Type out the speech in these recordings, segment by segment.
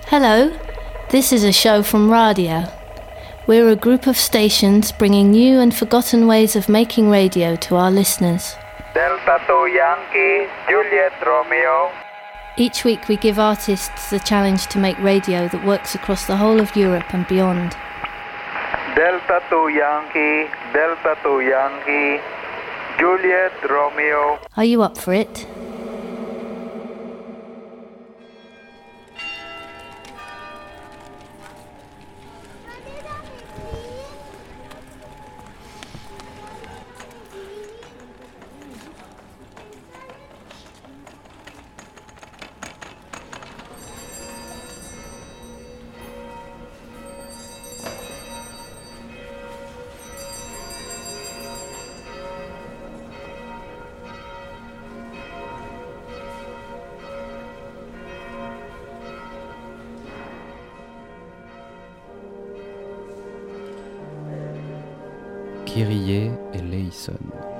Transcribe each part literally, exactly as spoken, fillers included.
Hello, this is a show from Radio. We're a group of stations bringing new and forgotten ways of making radio to our listeners. Delta two Yankee, Juliet Romeo. Each week we give artists the challenge to make radio that works across the whole of Europe and beyond. Delta two Yankee, Delta two Yankee, Juliet Romeo. Are you up for it? Kyrie eleison.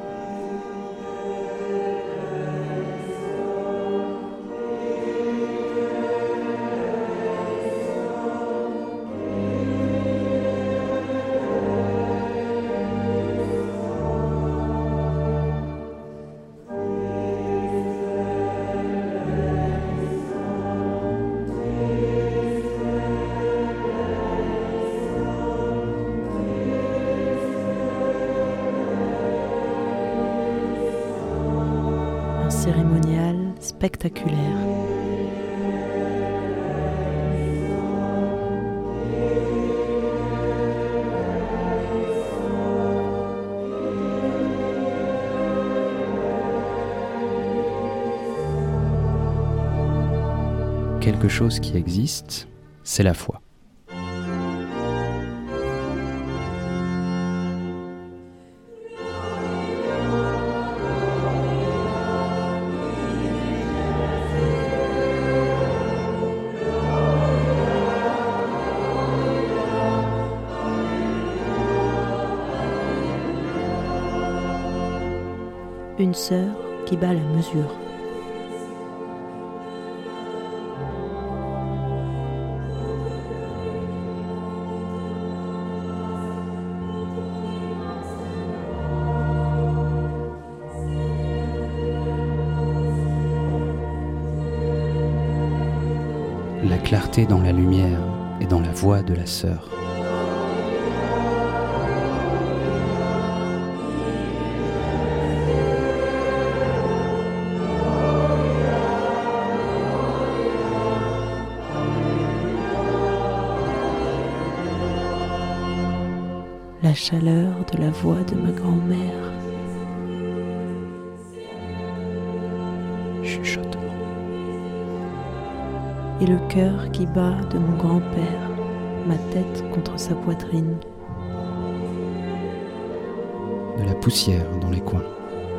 Cérémonial spectaculaire. Quelque chose qui existe, c'est la foi. Une sœur qui bat la mesure. La clarté dans la lumière et dans la voix de la sœur. La chaleur de la voix de ma grand-mère. Chuchotement. Et le cœur qui bat de mon grand-père, ma tête contre sa poitrine. De la poussière dans les coins.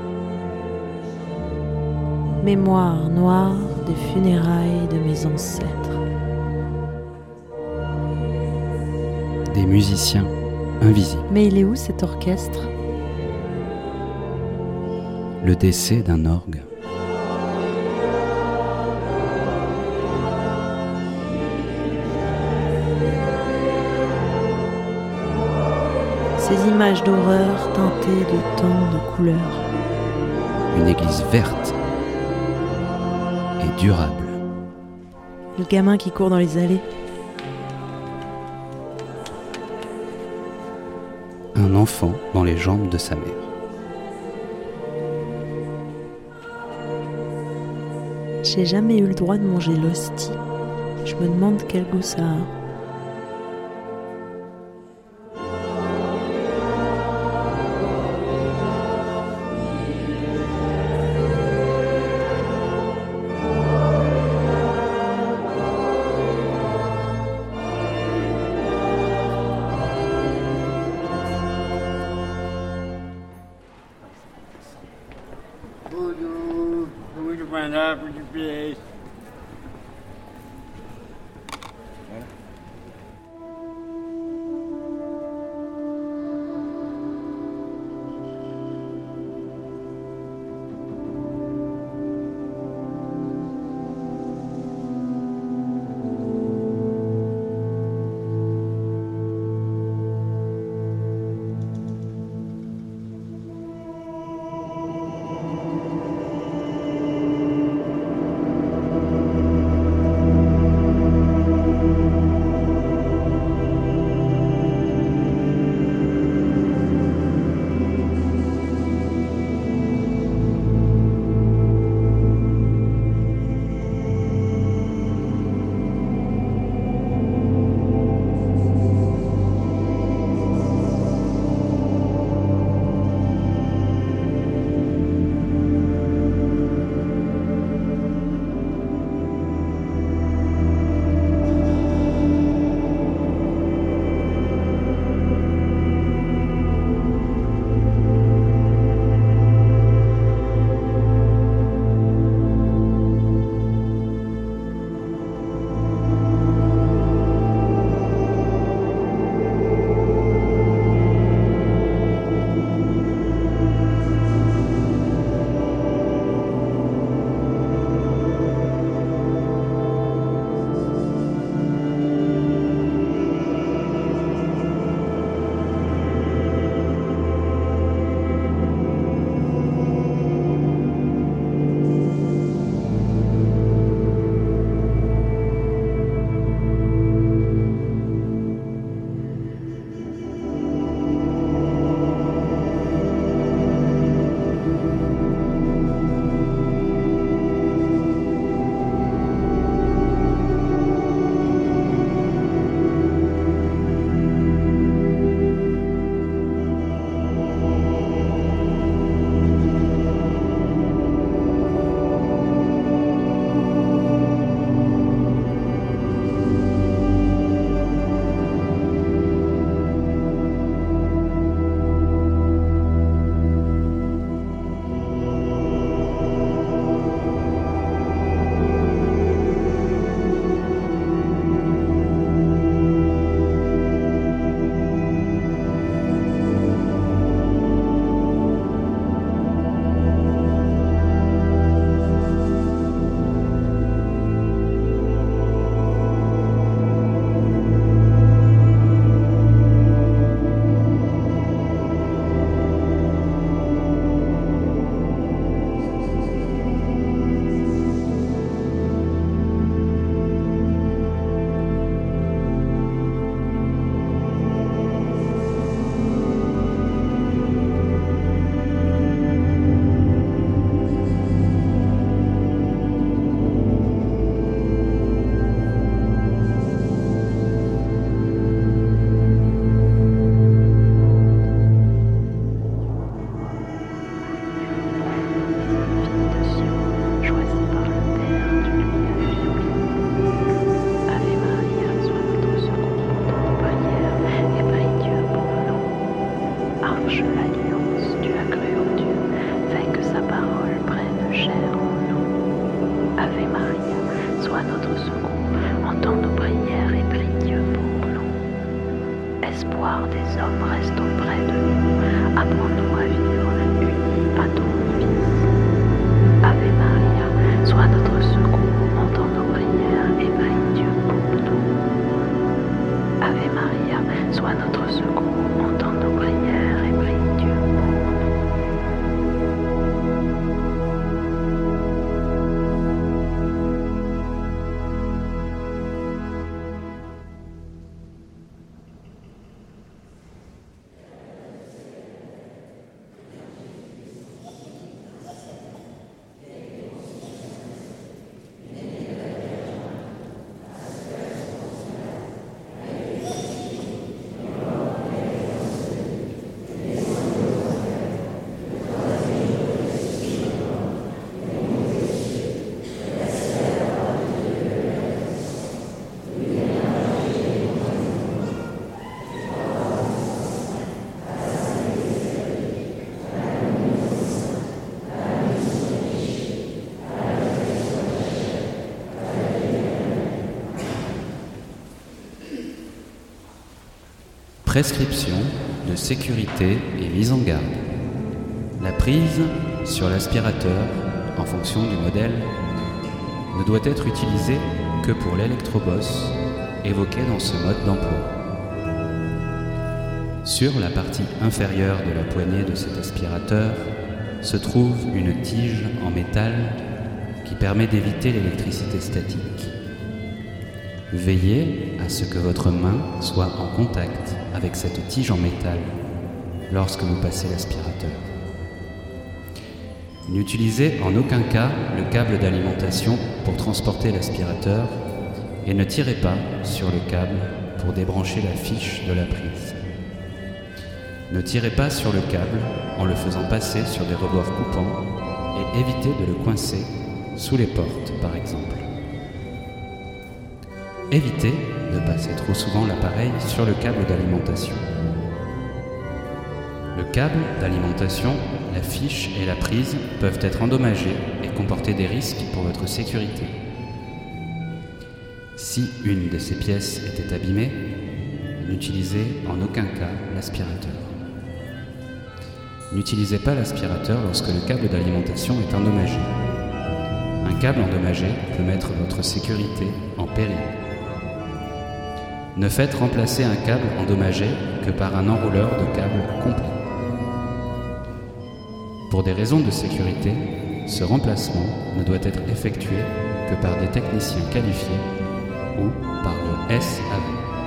Mémoire noire des funérailles de mes ancêtres. Des musiciens invisible. Mais il est où cet orchestre ? Le décès d'un orgue. Ces images d'horreur teintées de tant de couleurs. Une église verte et durable. Le gamin qui court dans les allées. Un enfant dans les jambes de sa mère. J'ai jamais eu le droit de manger l'hostie. Je me demande quel goût ça a. l'espoir des hommes reste auprès de nous. Apprends-nous à vivre unis à ton Fils. Ave Maria, sois notre secours, entends nos prières et prie Dieu pour nous. Ave Maria, sois notre secours, entends nos prières et prie Dieu pour nous. Prescription de sécurité et mise en garde. La prise sur l'aspirateur, en fonction du modèle, ne doit être utilisée que pour l'électrobosse évoqué dans ce mode d'emploi. Sur la partie inférieure de la poignée de cet aspirateur se trouve une tige en métal qui permet d'éviter l'électricité statique. Veillez à ce que votre main soit en contact avec cette tige en métal lorsque vous passez l'aspirateur. N'utilisez en aucun cas le câble d'alimentation pour transporter l'aspirateur et ne tirez pas sur le câble pour débrancher la fiche de la prise. Ne tirez pas sur le câble en le faisant passer sur des rebords coupants et évitez de le coincer sous les portes par exemple. Évitez de passer trop souvent l'appareil sur le câble d'alimentation. Le câble d'alimentation, la fiche et la prise peuvent être endommagés et comporter des risques pour votre sécurité. Si une de ces pièces était abîmée, n'utilisez en aucun cas l'aspirateur. N'utilisez pas l'aspirateur lorsque le câble d'alimentation est endommagé. Un câble endommagé peut mettre votre sécurité en péril. Ne faites remplacer un câble endommagé que par un enrouleur de câble complet. Pour des raisons de sécurité, ce remplacement ne doit être effectué que par des techniciens qualifiés ou par le S A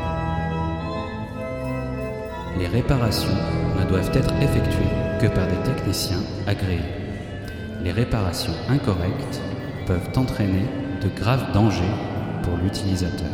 V. Les réparations ne doivent être effectuées que par des techniciens agréés. Les réparations incorrectes peuvent entraîner de graves dangers pour l'utilisateur.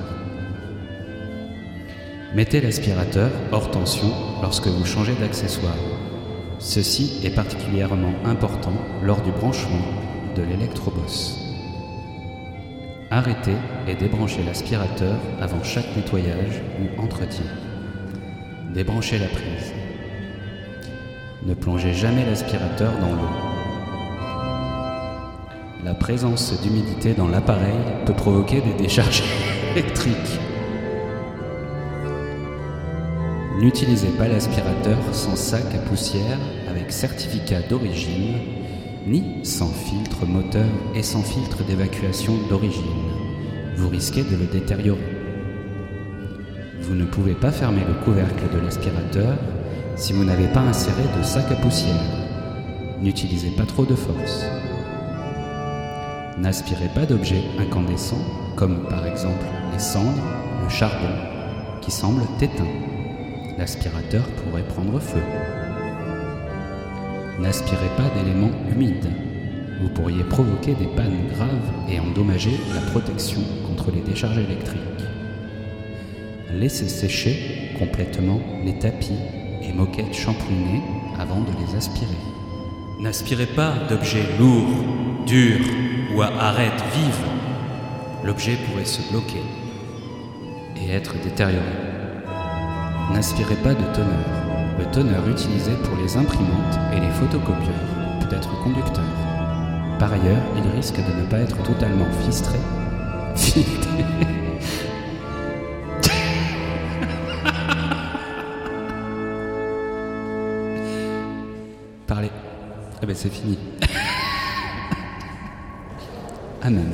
Mettez l'aspirateur hors tension lorsque vous changez d'accessoire. Ceci est particulièrement important lors du branchement de l'électrobosse. Arrêtez et débranchez l'aspirateur avant chaque nettoyage ou entretien. Débranchez la prise. Ne plongez jamais l'aspirateur dans l'eau. La présence d'humidité dans l'appareil peut provoquer des décharges électriques. N'utilisez pas l'aspirateur sans sac à poussière avec certificat d'origine, ni sans filtre moteur et sans filtre d'évacuation d'origine. Vous risquez de le détériorer. Vous ne pouvez pas fermer le couvercle de l'aspirateur si vous n'avez pas inséré de sac à poussière. N'utilisez pas trop de force. N'aspirez pas d'objets incandescents, comme par exemple les cendres, le charbon, qui semblent éteints. L'aspirateur pourrait prendre feu. N'aspirez pas d'éléments humides. Vous pourriez provoquer des pannes graves et endommager la protection contre les décharges électriques. Laissez sécher complètement les tapis et moquettes shampooinées avant de les aspirer. N'aspirez pas d'objets lourds, durs ou à arêtes vives. L'objet pourrait se bloquer et être détérioré. N'aspirez pas de teneur. Le teneur utilisé pour les imprimantes et les photocopieurs peut être conducteur. Par ailleurs, il risque de ne pas être totalement fistré, filtré. ben c'est fini. Amen.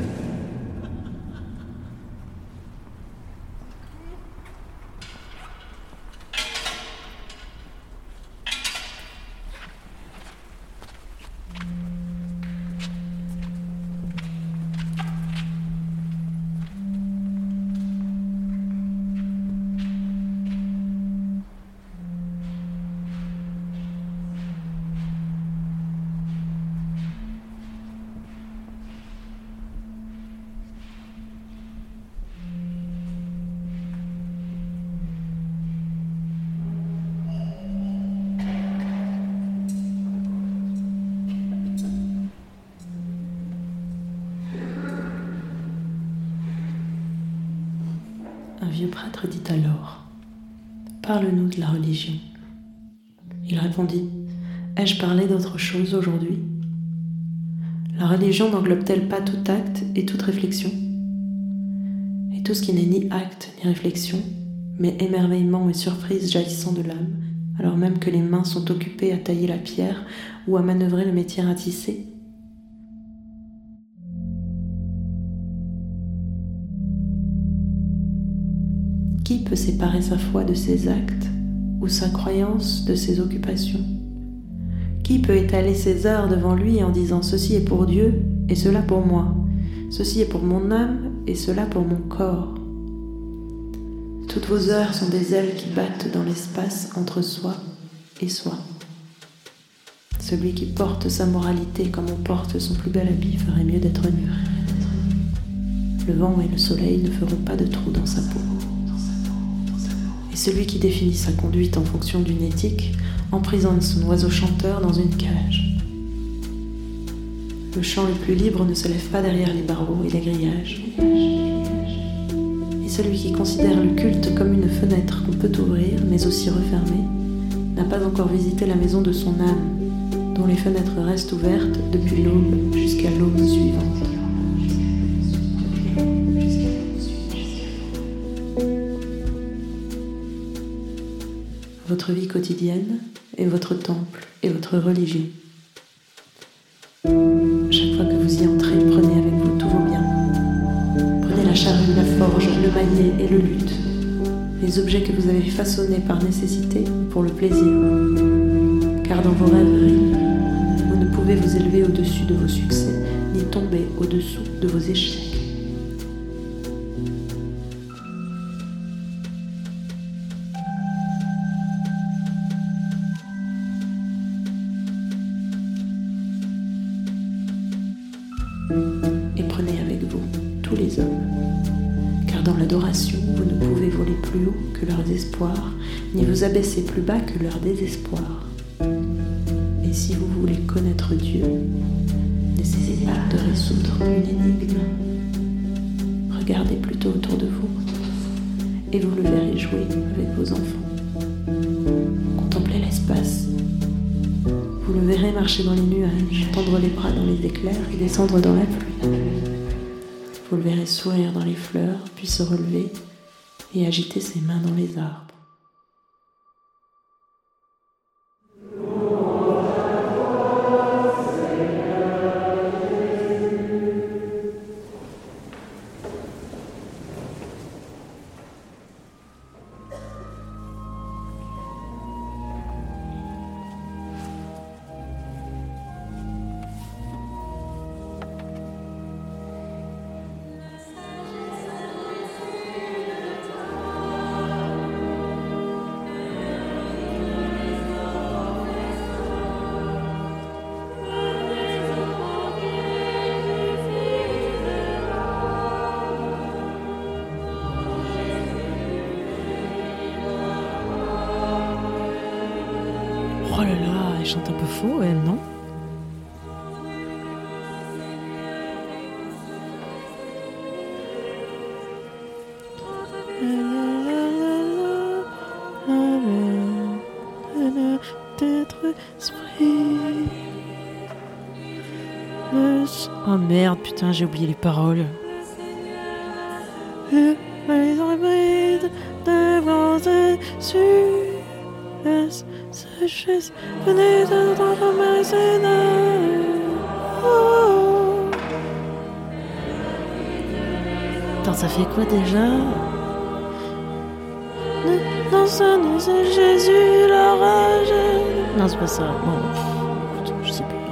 Un vieux prêtre dit alors : « Parle-nous de la religion. » Il répondit : « Ai-je parlé d'autre chose aujourd'hui ? La religion n'englobe-t-elle pas tout acte et toute réflexion ? Et tout ce qui n'est ni acte ni réflexion, mais émerveillement et surprise jaillissant de l'âme, alors même que les mains sont occupées à tailler la pierre ou à manœuvrer le métier à tisser ? Qui peut séparer sa foi de ses actes ou sa croyance de ses occupations ? Qui peut étaler ses heures devant lui en disant « Ceci est pour Dieu et cela pour moi, ceci est pour mon âme et cela pour mon corps ». Toutes vos heures sont des ailes qui battent dans l'espace entre soi et soi. Celui qui porte sa moralité comme on porte son plus bel habit ferait mieux d'être nu. Le vent et le soleil ne feront pas de trou dans sa peau. Et celui qui définit sa conduite en fonction d'une éthique emprisonne son oiseau chanteur dans une cage. Le chant le plus libre ne se lève pas derrière les barreaux et les grillages. Et celui qui considère le culte comme une fenêtre qu'on peut ouvrir mais aussi refermer n'a pas encore visité la maison de son âme, dont les fenêtres restent ouvertes depuis l'aube jusqu'à l'aube suivante. Votre vie quotidienne est votre temple et votre religion. Chaque fois que vous y entrez, prenez avec vous tous vos biens. Prenez la charrue, la forge, le maillet et le luth, les objets que vous avez façonnés par nécessité pour le plaisir. Car dans vos rêveries, vous ne pouvez vous élever au-dessus de vos succès, ni tomber au-dessous de vos échecs. Et prenez avec vous tous les hommes, car dans l'adoration, vous ne pouvez voler plus haut que leurs espoirs, ni vous abaisser plus bas que leur désespoir. Et si vous voulez connaître Dieu, n'essayez pas de résoudre une énigme. Regardez plutôt autour de vous, et vous le verrez jouer avec vos enfants. Contemplez l'espace. Vous le verrez marcher dans les nuages, tendre les bras dans les éclairs et descendre dans la pluie. Vous le verrez sourire dans les fleurs, puis se relever et agiter ses mains dans les arbres. Oh là là, elle chante un peu faux, elle, non ? Oh merde, putain, j'ai oublié les paroles. Sécheresse, venez de transformer ses nains. Alors ça fait quoi déjà? Dans ça, nous c'est Jésus, la rage. Non, c'est pas ça. Bon, pff, je sais plus.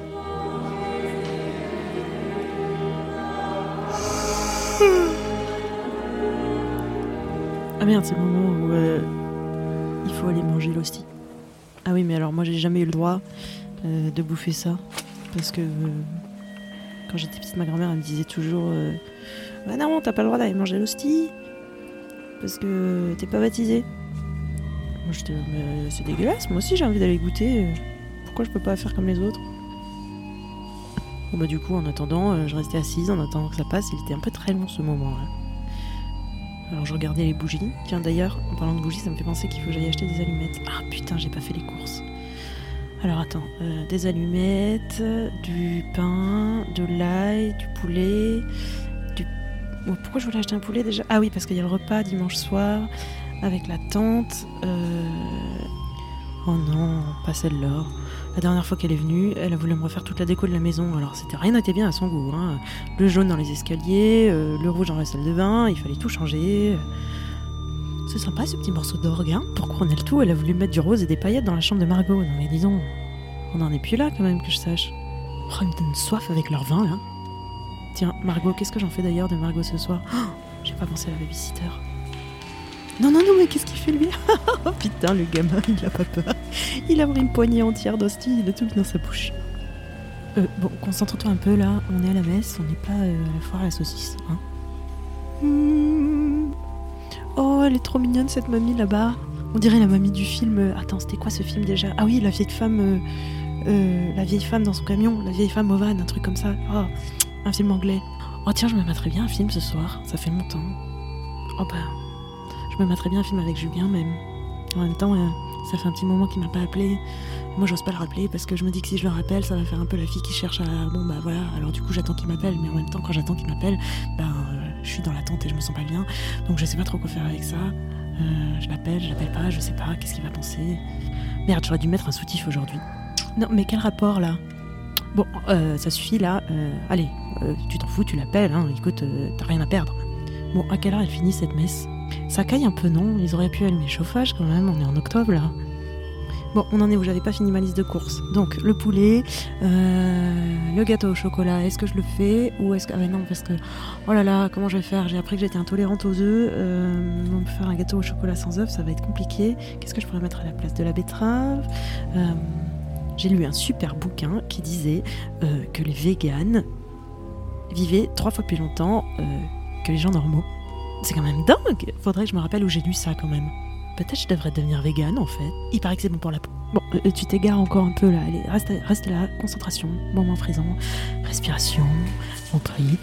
Ah merde, c'est le moment où euh, il faut aller manger l'hostie. Ah oui, mais alors moi j'ai jamais eu le droit euh, de bouffer ça. Parce que euh, quand j'étais petite, ma grand-mère elle me disait toujours euh, bah non, t'as pas le droit d'aller manger l'hostie. Parce que t'es pas baptisé. Moi j'étais mais c'est dégueulasse, moi aussi j'ai envie d'aller goûter. Pourquoi je peux pas faire comme les autres? Bon bah du coup en attendant, euh, je restais assise en attendant que ça passe. Il était un peu très long ce moment-là. Alors je regardais les bougies. Tiens d'ailleurs, en parlant de bougies, ça me fait penser qu'il faut que j'aille acheter des allumettes. Ah putain, j'ai pas fait les courses. Alors attends, euh, des allumettes, du pain, de l'ail, du poulet, du... Bon, pourquoi je voulais acheter un poulet déjà? Ah oui, parce qu'il y a le repas dimanche soir avec la tante. Euh... Oh non, pas celle-là. La dernière fois qu'elle est venue, elle a voulu me refaire toute la déco de la maison. Alors c'était rien n'était bien à son goût. Hein. Le jaune dans les escaliers, euh, le rouge dans la salle de bain, il fallait tout changer. C'est sympa ce petit morceau d'orgue, hein. Pour couronner le tout, elle a voulu mettre du rose et des paillettes dans la chambre de Margot. Non mais disons, on n'en est plus là quand même que je sache. Oh, ils me donnent soif avec leur vin là. Tiens, Margot, qu'est-ce que j'en fais d'ailleurs de Margot ce soir? Oh, j'ai pas pensé à la babysitter. Non, non, non, mais qu'est-ce qu'il fait lui? Oh putain, le gamin, il a pas peur. Il a pris une poignée entière d'hostie, il a tout dans sa bouche. Euh, bon, concentre-toi un peu là, on est à la messe, on n'est pas euh, à la foire à la saucisse, hein. Mmh. Oh, elle est trop mignonne cette mamie là-bas. On dirait la mamie du film. Euh, attends, c'était quoi ce film déjà? Ah oui, la vieille femme, euh, euh, la vieille femme dans son camion, la vieille femme au van, un truc comme ça. Oh, un film anglais. Oh tiens, je me mettrais bien un film ce soir, ça fait longtemps. Oh bah... Je me mettrais bien un film avec Julien même. En même temps, euh, ça fait un petit moment qu'il m'a pas appelé. Moi, j'ose pas le rappeler parce que je me dis que si je le rappelle, ça va faire un peu la fille qui cherche à... Bon, bah voilà, alors du coup, j'attends qu'il m'appelle. Mais en même temps, quand j'attends qu'il m'appelle, ben, euh, je suis dans l'attente et je me sens pas bien. Donc, je sais pas trop quoi faire avec ça. Euh, je l'appelle, je l'appelle pas, je sais pas, qu'est-ce qu'il va penser. Merde, j'aurais dû mettre un soutif aujourd'hui. Non, mais quel rapport, là? Bon, euh, ça suffit, là. Euh, allez, euh, tu t'en fous, tu l'appelles, hein. Écoute, euh, t'as rien à perdre. Bon, à quelle heure elle finit cette messe? Ça caille un peu, non? Ils auraient pu allumer le chauffage quand même, on est en octobre là. Bon, on en est où? J'avais pas fini ma liste de courses. Donc, le poulet, euh, le gâteau au chocolat, est-ce que je le fais? Ou est-ce que... Ah mais non, parce que... Oh là là, comment je vais faire? J'ai appris que j'étais intolérante aux œufs. Euh, donc, faire un gâteau au chocolat sans œufs, ça va être compliqué. Qu'est-ce que je pourrais mettre à la place? De la betterave? euh, J'ai lu un super bouquin qui disait euh, que les véganes vivaient trois fois plus longtemps euh, que les gens normaux. C'est quand même dingue. Faudrait que je me rappelle où j'ai lu ça quand même. Peut-être je devrais devenir végane en fait. Il paraît que c'est bon pour la peau. Bon, euh, tu t'égares encore un peu là. Allez, reste, reste là. Concentration, moment présent, respiration, on prie.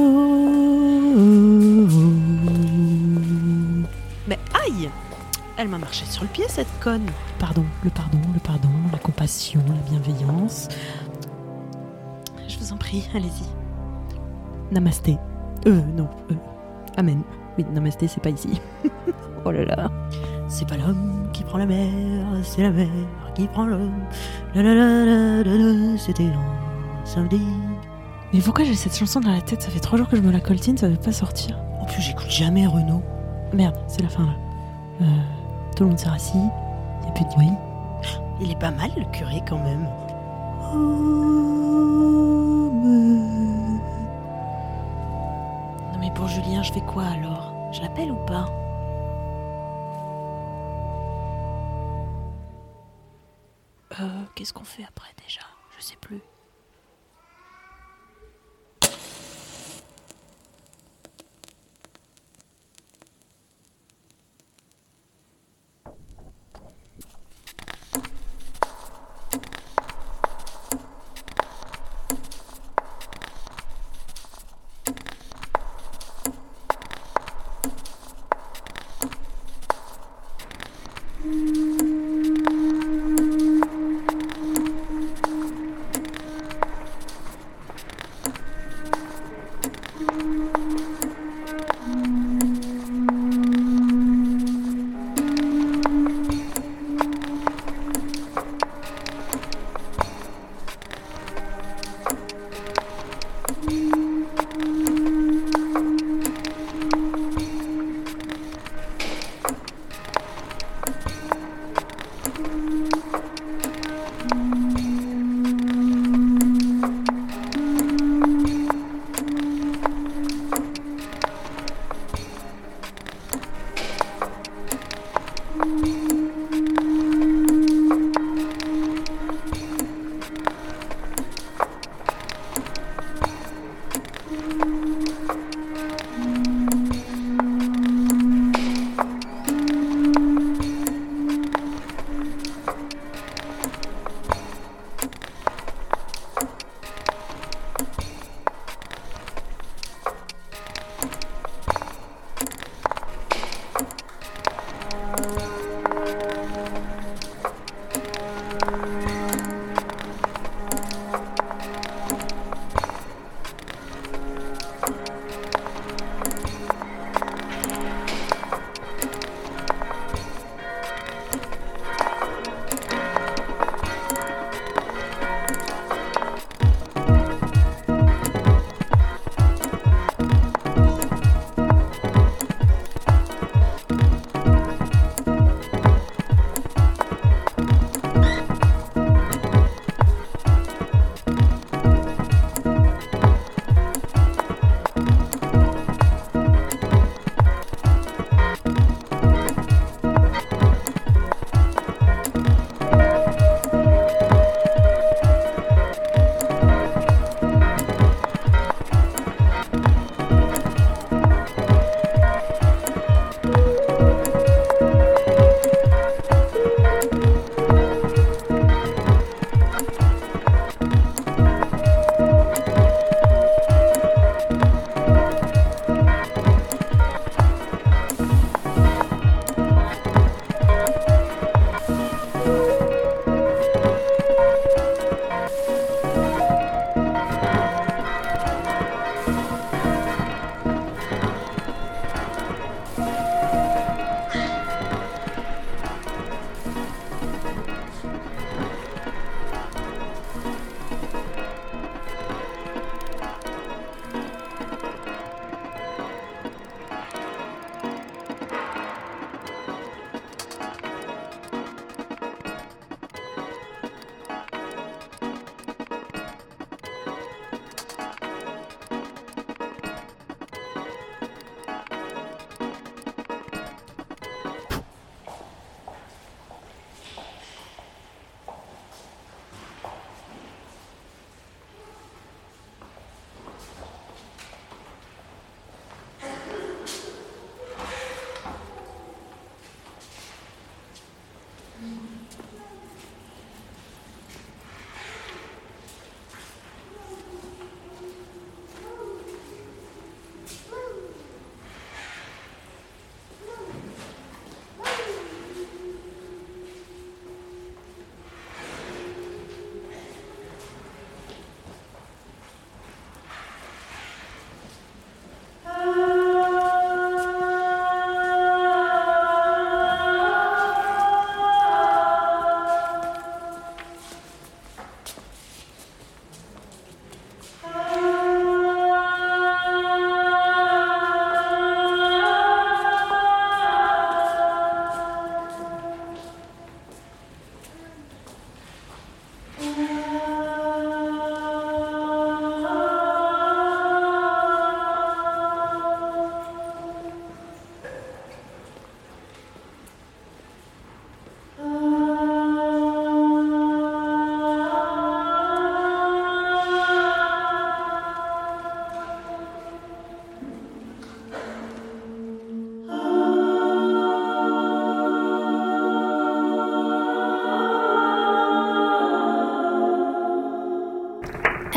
Mais aïe! Elle m'a marché sur le pied cette conne. Pardon, le pardon, le pardon, la compassion, la bienveillance. Je vous en prie, allez-y. Namasté. Euh, non, euh. Amen. Oui, namasté, c'est pas ici. Oh là là. C'est pas l'homme qui prend la mer, c'est la mer qui prend l'homme. La la la la la la, c'était un samedi. Mais pourquoi j'ai cette chanson dans la tête? Ça fait trois jours que je me la coltine, ça veut pas sortir. En plus, j'écoute jamais Renaud. Merde, c'est la fin là. Euh, tout le monde s'est rassis, y'a plus de bruit. Il est pas mal le curé quand même. Oh, mais... Mais pour Julien, je fais quoi alors? Je l'appelle ou pas? Euh, qu'est-ce qu'on fait après déjà? Je sais plus.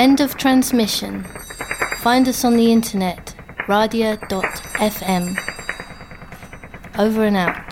End of transmission. Find us on the internet, radia dot f m. Over and out.